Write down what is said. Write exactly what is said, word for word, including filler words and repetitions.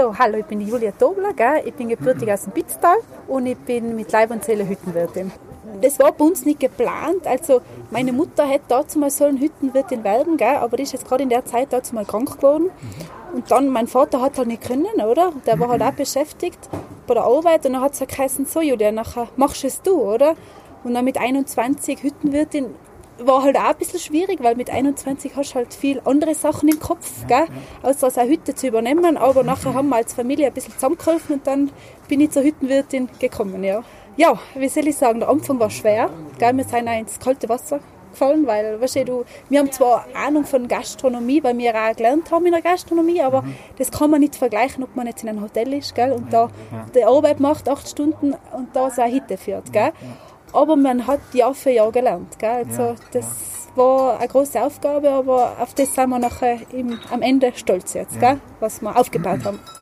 Ja, hallo, ich bin die Julia Tobler, gell? Ich bin gebürtig aus dem Pitztal und ich bin mit Leib und Seele Hüttenwirtin. Das war bei uns nicht geplant, also meine Mutter hätte dazu mal so eine Hüttenwirtin werden, gell? Aber die ist jetzt gerade in der Zeit dazu mal krank geworden. Und dann, mein Vater hat halt nicht können, oder? Der war halt auch beschäftigt bei der Arbeit und dann hat es halt geheißen, so Julia, nachher machst es du, oder? Und dann mit einundzwanzig Hüttenwirtin war halt auch ein bisschen schwierig, weil mit einundzwanzig hast du halt viel andere Sachen im Kopf, gell? Außer als eine Hütte zu übernehmen. Aber nachher haben wir als Familie ein bisschen zusammengeholfen und dann bin ich zur Hüttenwirtin gekommen, ja. Ja, wie soll ich sagen, der Anfang war schwer, gell? Wir sind auch ins kalte Wasser gefallen, weil, weißt du, wir haben zwar Ahnung von Gastronomie, weil wir auch gelernt haben in der Gastronomie, aber mhm. das kann man nicht vergleichen, ob man jetzt in einem Hotel ist, gell? Und da ja. die Arbeit macht, acht Stunden und da so eine Hütte führt, gell? Ja. Aber man hat Jahr für Jahr gelernt. Gell? Also ja, das ja. war eine große Aufgabe, aber auf das sind wir nachher im, am Ende stolz jetzt, ja. gell? Was wir aufgebaut haben.